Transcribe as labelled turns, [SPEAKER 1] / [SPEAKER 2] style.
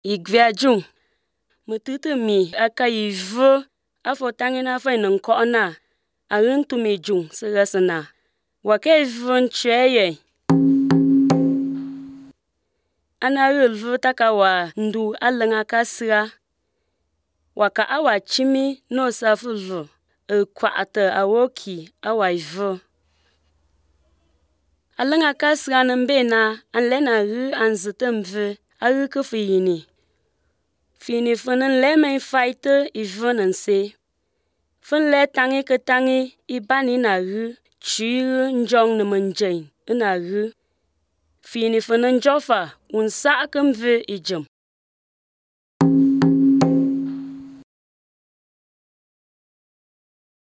[SPEAKER 1] igviajung mututu mi aka yivu afo tangina fa nko na aruntu mejung segasna wake vun cheye anarul vutaka wa ndu alanga kasra waka awa chimi no safulvu kwata awoki awa ivu alanga kasra nambena anlena ru anzutumve arukufu yini fini funen leme faite ivunen se fun le tangi ke tangi ibani na ru chiru njong nemenjeng na ru fini funen jofa unsa kumve ijem